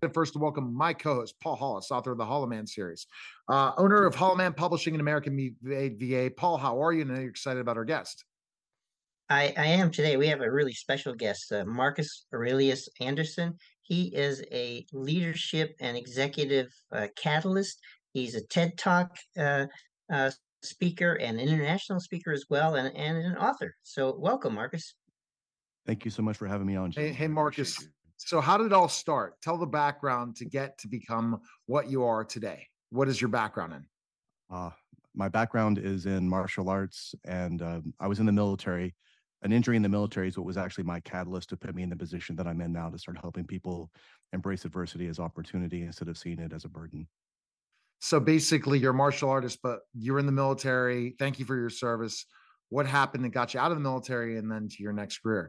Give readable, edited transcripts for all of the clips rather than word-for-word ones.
first to welcome my co-host, Paul Hollis, author of the Hollow Man series, owner of Hollow Man Publishing and American VA. Paul, how are you? And are you excited about our guest? I am today. We have a really special guest, Marcus Aurelius Anderson. He is a leadership and executive catalyst. He's a TED Talk uh, speaker and an international speaker as well, and an author. So, welcome, Marcus. Thank you so much for having me on, Hey, gentlemen. hey, I appreciate Marcus. you. So, how did it all start? Tell the background to get to become what you are today. What is your background in? Uh, my background is in martial arts, and I was in the military. An injury in the military is what was actually my catalyst to put me in the position that I'm in now to start helping people embrace adversity as opportunity instead of seeing it as a burden. So, basically, you're a martial artist, but you're in the military. Thank you for your service. What happened that got you out of the military and then to your next career?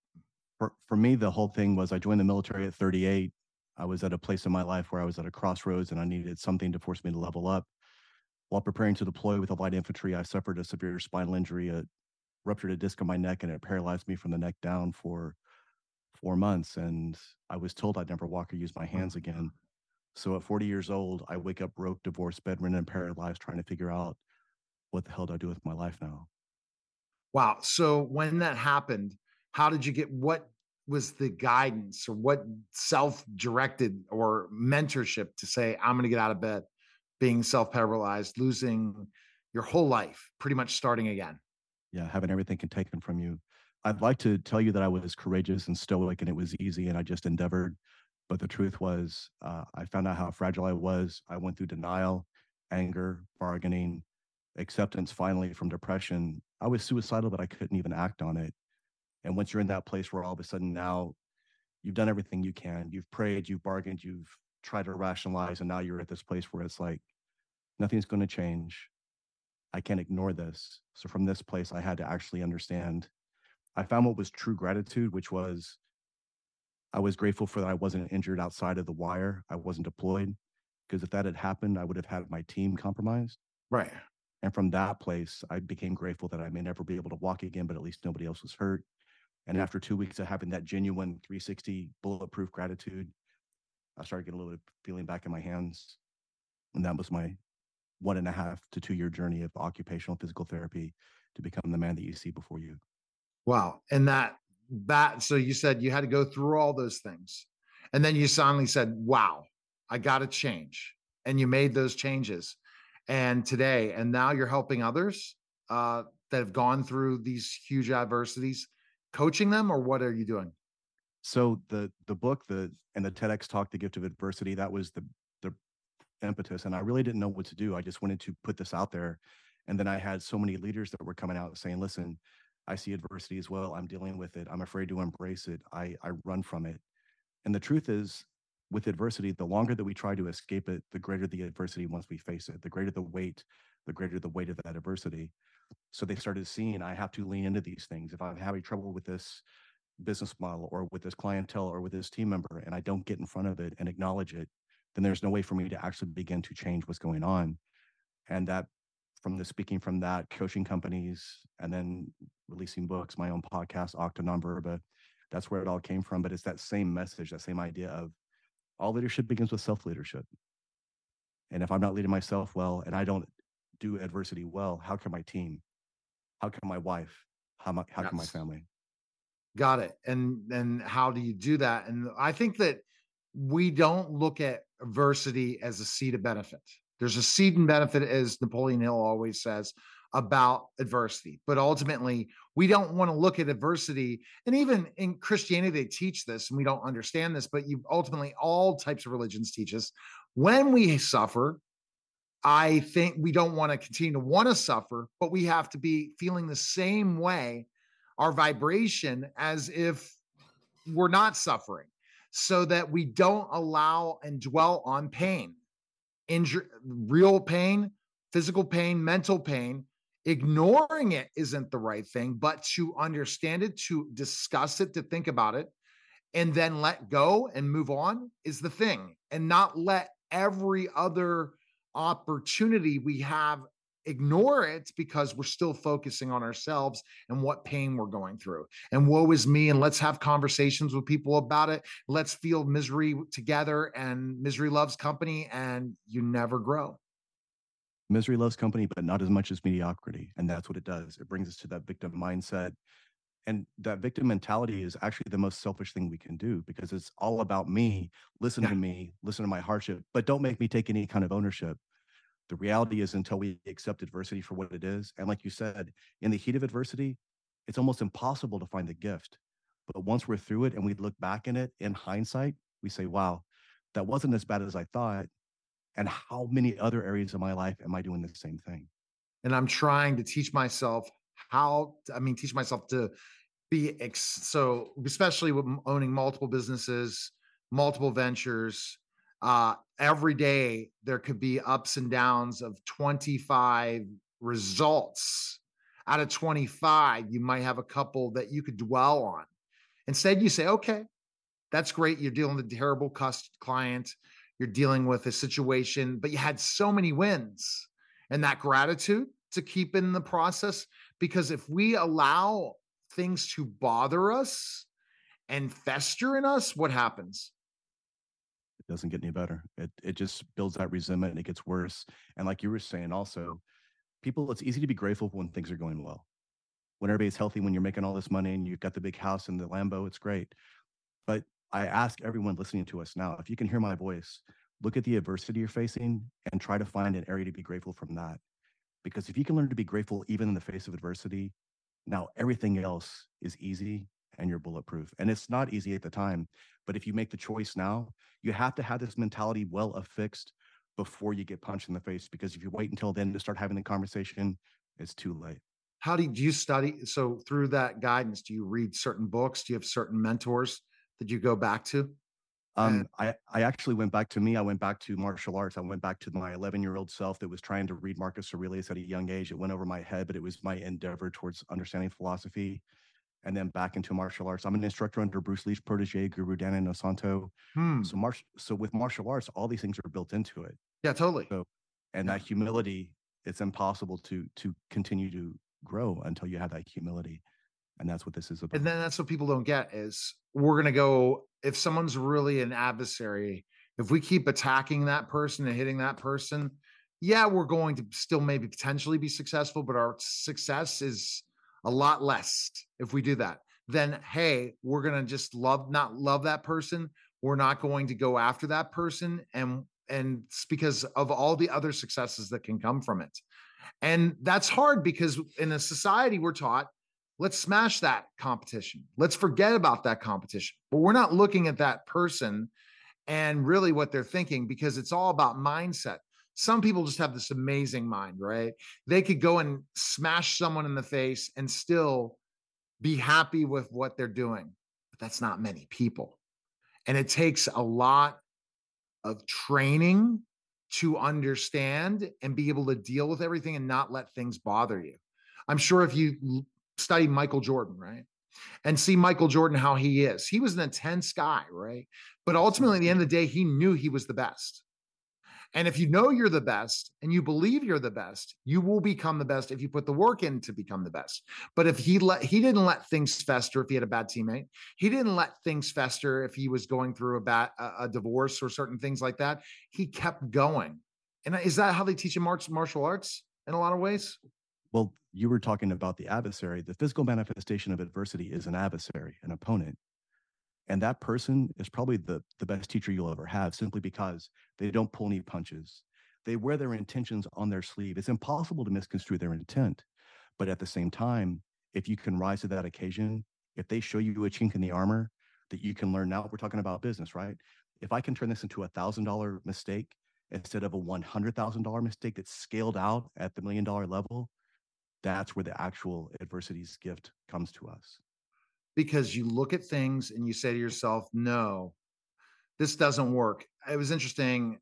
For me, the whole thing was I joined the military at 38. I was at a place in my life where I was at a crossroads and I needed something to force me to level up. While preparing to deploy with the light infantry, I suffered a severe spinal injury, ruptured a disc in my neck, and it paralyzed me from the neck down for 4 months. And I was told I'd never walk or use my hands again. So at 40 years old, I wake up broke, divorced, bedridden, and paralyzed, trying to figure out what the hell do I do with my life now? Wow. So when that happened, how did you get what was the guidance or what self-directed or mentorship to say, I'm going to get out of bed, being self-paralyzed, losing your whole life, pretty much starting again? Yeah, having everything taken from you. I'd like to tell you that I was courageous and stoic and it was easy and I just endeavored. But the truth was, I found out how fragile I was. I went through denial, anger, bargaining, acceptance finally from depression. I was suicidal, but I couldn't even act on it. And once you're in that place where all of a sudden now you've done everything you can, you've prayed, you've bargained, you've tried to rationalize, and now you're at this place where it's like nothing's going to change. I can't ignore this. So from this place, I had to actually understand. I found what was true gratitude, which was I was grateful for that I wasn't injured outside of the wire. I wasn't deployed because if that had happened, I would have had my team compromised. Right. And from that place, I became grateful that I may never be able to walk again, but at least nobody else was hurt. And after 2 weeks of having that genuine 360 bulletproof gratitude, I started getting a little bit of feeling back in my hands. And that was my 1.5 to 2 year journey of occupational physical therapy to become the man that you see before you. Wow. And so you said you had to go through all those things. And then you suddenly said, wow, I got to change. And you made those changes. And today, and now you're helping others that have gone through these huge adversities, coaching them, or what are you doing? So the book, and the TEDx talk, The Gift of Adversity, that was the impetus. And I really didn't know what to do. I just wanted to put this out there. And then I had so many leaders that were coming out saying, listen, I see adversity as well. I'm dealing with it. I'm afraid to embrace it. I run from it. And the truth is, with adversity, the longer that we try to escape it, the greater the adversity once we face it, the greater the weight of that adversity. So they started seeing I have to lean into these things. If I'm having trouble with this business model or with this clientele or with this team member and I don't get in front of it and acknowledge it, then there's no way for me to actually begin to change what's going on. And that from the speaking from that, coaching companies, and then releasing books, my own podcast, Octa Nonverba, that's where it all came from. But it's that same message, that same idea of all leadership begins with self-leadership. And if I'm not leading myself well and I don't do adversity well, how can my team? How can my wife? How can my family? Got it. And how do you do that? And I think that we don't look at adversity as a seed of benefit. There's a seed and benefit, as Napoleon Hill always says, about adversity. But ultimately, we don't want to look at adversity. And even in Christianity, they teach this, and we don't understand this, but you ultimately, all types of religions teach us when we suffer. I think we don't want to continue to want to suffer, but we have to be feeling the same way, our vibration, as if we're not suffering, so that we don't allow and dwell on pain, injury, real pain, physical pain, mental pain. Ignoring it isn't the right thing, but to understand it, to discuss it, to think about it, and then let go and move on is the thing, and not let every other opportunity we have ignore it because we're still focusing on ourselves and what pain we're going through. And woe is me. And let's have conversations with people about it. Let's feel misery together, and misery loves company, and you never grow. Misery loves company, but not as much as mediocrity. And that's what it does. It brings us to that victim mindset. And that victim mentality is actually the most selfish thing we can do, because it's all about me. Listen to me, listen to my hardship, but don't make me take any kind of ownership. The reality is, until we accept adversity for what it is, and like you said, in the heat of adversity, it's almost impossible to find the gift. But once we're through it and we look back in it in hindsight, we say, wow, that wasn't as bad as I thought. And how many other areas of my life am I doing the same thing? And I'm trying to teach myself teach myself to so especially with owning multiple businesses, multiple ventures. Every day there could be ups and downs of 25 results. Out of 25, you might have a couple that you could dwell on. Instead, you say, okay, that's great. You're dealing with a terrible client. You're dealing with a situation, but you had so many wins, and that gratitude to keep in the process. Because if we allow things to bother us and fester in us, what happens? It doesn't get any better. It just builds that resentment and it gets worse. And like you were saying also, people, it's easy to be grateful when things are going well. When everybody's healthy, when you're making all this money and you've got the big house and the Lambo, it's great. But I ask everyone listening to us now, if you can hear my voice, look at the adversity you're facing and try to find an area to be grateful from that. Because if you can learn to be grateful even in the face of adversity, now everything else is easy and you're bulletproof. And it's not easy at the time, but if you make the choice now, you have to have this mentality well affixed before you get punched in the face. Because if you wait until then to start having the conversation, it's too late. How do you study? So through that guidance, do you read certain books? Do you have certain mentors that you go back to? I actually went back to me. I went back to martial arts. I went back to my 11-year-old self that was trying to read Marcus Aurelius at a young age. It went over my head, but it was my endeavor towards understanding philosophy, and then back into martial arts. I'm an instructor under Bruce Lee's protege, Guru Dana Inosanto. So with martial arts, all these things are built into it. Yeah, totally. So, and that humility, it's impossible to continue to grow until you have that humility. And that's what this is about. And then that's what people don't get is we're going to go, if someone's really an adversary, if we keep attacking that person and hitting that person, yeah, we're going to still maybe potentially be successful, but our success is a lot less if we do that. Then, hey, we're going to just not love that person. We're not going to go after that person. And it's because of all the other successes that can come from it. And that's hard because in a society we're taught, let's smash that competition. Let's forget about that competition. But we're not looking at that person and really what they're thinking, because it's all about mindset. Some people just have this amazing mind, right? They could go and smash someone in the face and still be happy with what they're doing. But that's not many people. And it takes a lot of training to understand and be able to deal with everything and not let things bother you. I'm sure if you study Michael Jordan, right? And see Michael Jordan, how he is. He was an intense guy, right? But ultimately, at the end of the day, he knew he was the best. And if you know you're the best and you believe you're the best, you will become the best if you put the work in to become the best. But if he didn't let things fester if he had a bad teammate, he didn't let things fester if he was going through a divorce or certain things like that. He kept going. And is that how they teach in martial arts in a lot of ways? Well, you were talking about the adversary. The physical manifestation of adversity is an adversary, an opponent. And that person is probably the best teacher you'll ever have, simply because they don't pull any punches. They wear their intentions on their sleeve. It's impossible to misconstrue their intent. But at the same time, if you can rise to that occasion, if they show you a chink in the armor that you can learn, now we're talking about business, right? If I can turn this into $1,000 mistake instead of a $100,000 mistake that's scaled out at the $1 million level, that's where the actual adversity's gift comes to us. Because you look at things and you say to yourself, no, this doesn't work. It was interesting.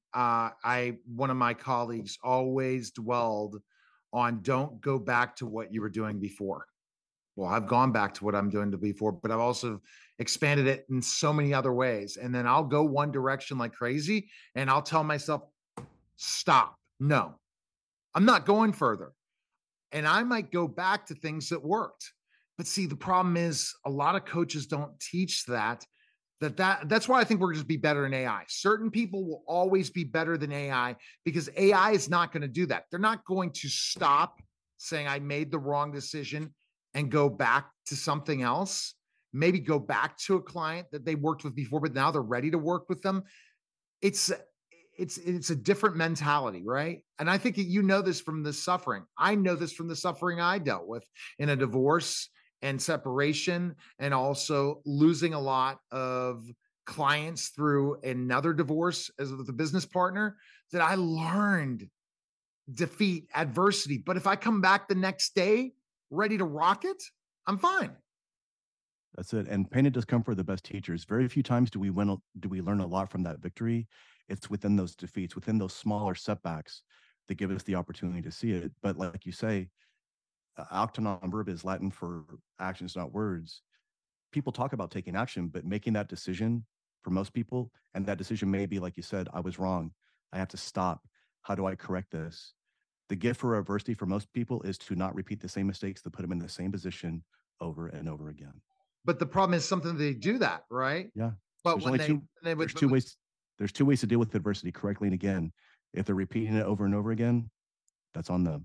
One of my colleagues always dwelled on don't go back to what you were doing before. Well, I've gone back to what I'm doing before, but I've also expanded it in so many other ways. And then I'll go one direction like crazy and I'll tell myself, stop. No, I'm not going further. And I might go back to things that worked. But see, the problem is a lot of coaches don't teach that's why I think we're going to be better in AI. Certain people will always be better than AI because AI is not going to do that. They're not going to stop saying I made the wrong decision and go back to something else. Maybe go back to a client that they worked with before, but now they're ready to work with them. It's a different mentality, right? And I think you know this from the suffering. I know this from the suffering I dealt with in a divorce and separation, and also losing a lot of clients through another divorce as with a business partner, that I learned defeat, adversity. But if I come back the next day ready to rock it, I'm fine. That's it. And pain and discomfort are the best teachers. Very few times do we learn a lot from that victory. It's within those defeats, within those smaller setbacks that give us the opportunity to see it. But like you say, acta non verba is Latin for actions, not words. People talk about taking action, but making that decision for most people, and that decision may be, like you said, I was wrong. I have to stop. How do I correct this? The gift for adversity for most people is to not repeat the same mistakes that put them in the same position over and over again. But the problem is something they do that, right? Yeah. But there's only there's two ways. There's two ways to deal with adversity correctly. And again, if they're repeating it over and over again, that's on them.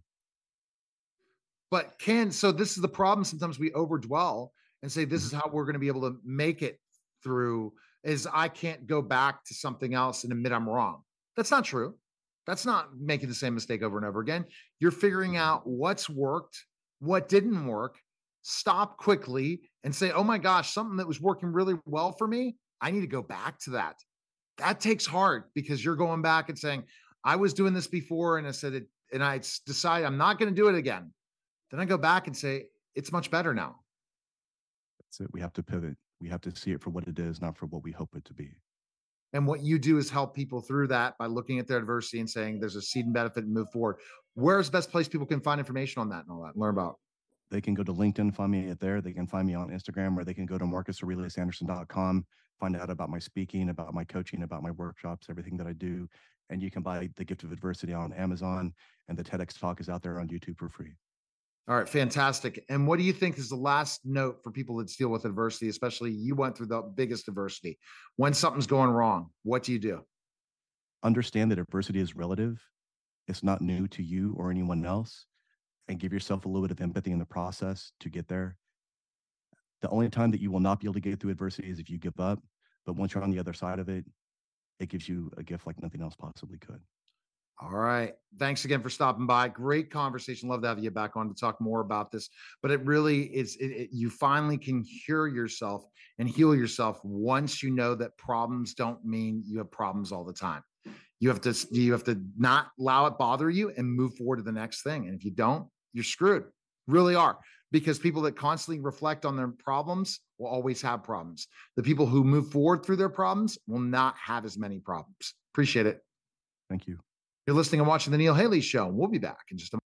But so this is the problem. Sometimes we overdwell and say, this is how we're going to be able to make it through, is I can't go back to something else and admit I'm wrong. That's not true. That's not making the same mistake over and over again. You're figuring out what's worked, what didn't work, stop quickly and say, oh my gosh, something that was working really well for me, I need to go back to that. That takes heart, because you're going back and saying, I was doing this before and I said it, and I decided I'm not going to do it again. Then I go back and say, it's much better now. That's it. We have to pivot. We have to see it for what it is, not for what we hope it to be. And what you do is help people through that by looking at their adversity and saying there's a seed and benefit and move forward. Where's the best place people can find information on that and all that and learn about? They can go to LinkedIn, find me there. They can find me on Instagram, or they can go to marcusaureliusanderson.com, find out about my speaking, about my coaching, about my workshops, everything that I do. And you can buy The Gift of Adversity on Amazon, and the TEDx talk is out there on YouTube for free. All right, fantastic. And what do you think is the last note for people that deal with adversity, especially you went through the biggest adversity? When something's going wrong, what do you do? Understand that adversity is relative. It's not new to you or anyone else. And give yourself a little bit of empathy in the process to get there. The only time that you will not be able to get through adversity is if you give up. But once you're on the other side of it, it gives you a gift like nothing else possibly could. All right. Thanks again for stopping by. Great conversation. Love to have you back on to talk more about this. But it really is, you finally can cure yourself and heal yourself once you know that problems don't mean you have problems all the time. You have to not allow it bother you and move forward to the next thing. And if you don't, you're screwed. Really are. Because people that constantly reflect on their problems will always have problems. The people who move forward through their problems will not have as many problems. Appreciate it. Thank you. You're listening and watching The Neil Haley Show. We'll be back in just a moment.